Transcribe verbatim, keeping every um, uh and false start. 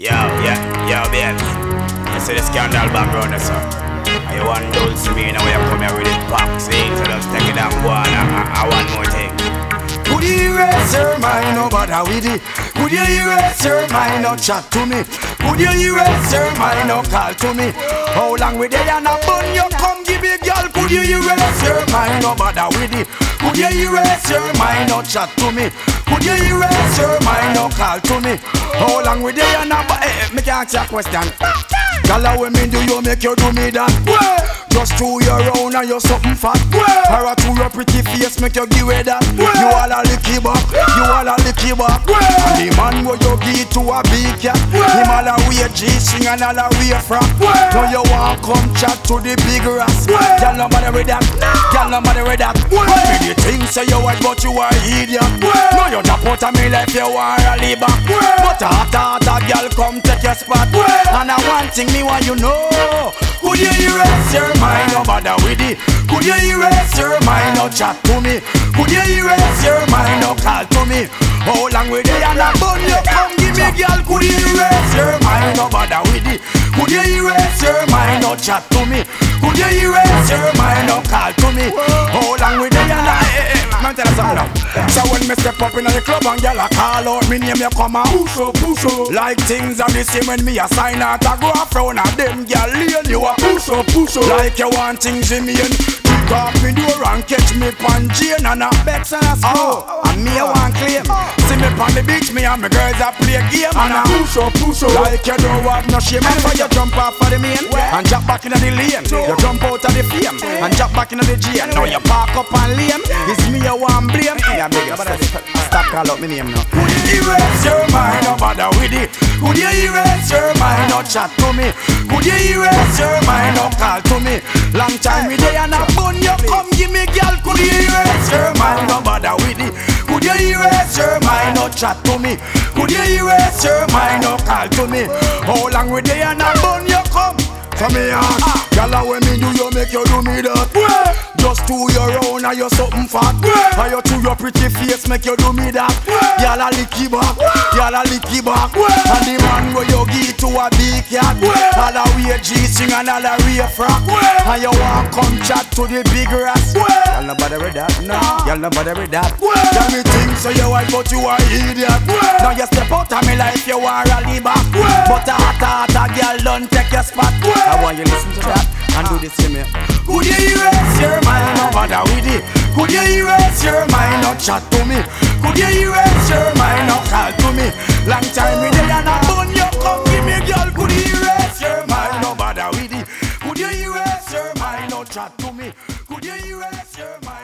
Yo, yeah, yo, baby. You see the scandal background, sir. And you want dulce me now you come here with it pop. See, so just take it and go on. I, I, I want more thing. Could you erase your mind, no bother with it? Could you erase your mind, no chat to me? Could you erase your mind, no call to me? How long we there and a bun you come give me, girl? Could you erase your mind, no bother with it? Could you erase your mind, no chat to me? Could you erase your mind, no call to me? How long we there and a bun? Hey, me can ask you a question. Girl, when me do you make you do me that? Well, just to your own and you something fat. Well, or to your pretty face make you give away that. Well, you all a licky back, you all a licky back. Well, and the man where you give to a big cat, well, him all a wear G-string and all a wear frock. Well, now you want come chat to the big ass. Well, girl, no matter with that, girl, no matter with that. Well, me the thing say you white but you are idiot. Well, now you tap out of me like you want a leave back. Well, but a hot hot a girl come take your spot. Well, and I want thing me want you know. Could you erase your mind, no bother with it? Could you erase your mind, no chat to me? Could you erase your mind, no call to me? How long we there and a bun you come give me, girl? Could you erase your mind, no bother with it? Could you erase your mind, no chat to me? Could you erase your mind, no call to me? How long we there and a hey, hey, man tell us something now. So when me step up in the club and girl a call out me name, you come and push up, push up. Like things are the same when me a sign out a go a frown at them, girl lane you a push up, push up. Like you want things in me and kick off me door and catch me pan Jane and a Bex and a Snow. Oh, and me a want claim. See me pan the beach, me and my girls a play game and a push up, push up. Like you don't have no shame. And for you jump off of the main and drop back in the lane. You jump out of the fame and drop back in the jail. Now you park up and lame. It's me you want blame. Yeah, big stop call out my name now. Could you erase your mind, no bother with it? Could you erase your mind, no chat to me? Could you erase your mind, no call to me? Long time we there and a bun you come give me, girl. Could you erase your mind, no bother with it? Could you erase your mind, no chat to me? Could you erase your mind, no call to me? How long we there and a bun you come? So me ask, girl, when me do you make you do me that? Well, just to your own and you something fat. Well, and you to your pretty face make you do me that? Well, y'all a licky back, y'all a licky back. Well, and the man where you give to a big cat, well, all a wear G-string and all a wear frock. Well, and you want come chat to the big ass. Well, y'all no bother with that, no, y'all no bother with that. Well, tell me things so you white but you are idiot. Well, now you step out of me life you want a leave back. Well, but a hot hot a girl don't take your spot. Well, I want you listen to that and do the same here. Could you erase your mind, no bother with it? Could you erase your mind, no chat to me? Could you erase your mind, no call to me? Long time we there and a bun you come give me, girl. Could you erase your mind, no bother with it? Could you erase your mind, no chat to me? Could you erase your mind?